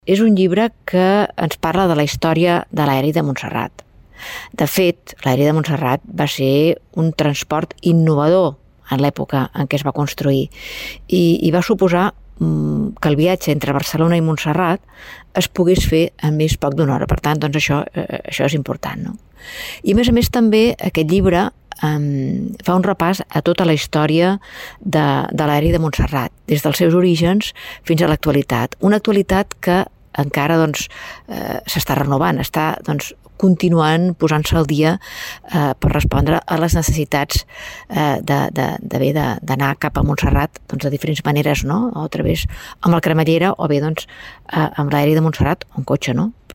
És un llibre que ens parla de la història de l'aeri de Montserrat. De fet, l'aeri de Montserrat va ser un transport innovador en l'època en què es va construir i va suposar que el viatge entre Barcelona i Montserrat es pogués fer en més poc d'una hora. Per tant, doncs això és important, no? I a més també aquest llibre fa un repàs a tota la història de l'aeri de Montserrat, des dels seus orígens fins a l'actualitat. Una actualitat que encara s'està renovant, està continuant posant-se al dia per respondre a les necessitats d'anar cap a Montserrat de diferents maneres, no? O a través amb el cremallera o bé amb l'aeri de Montserrat o en cotxe, no?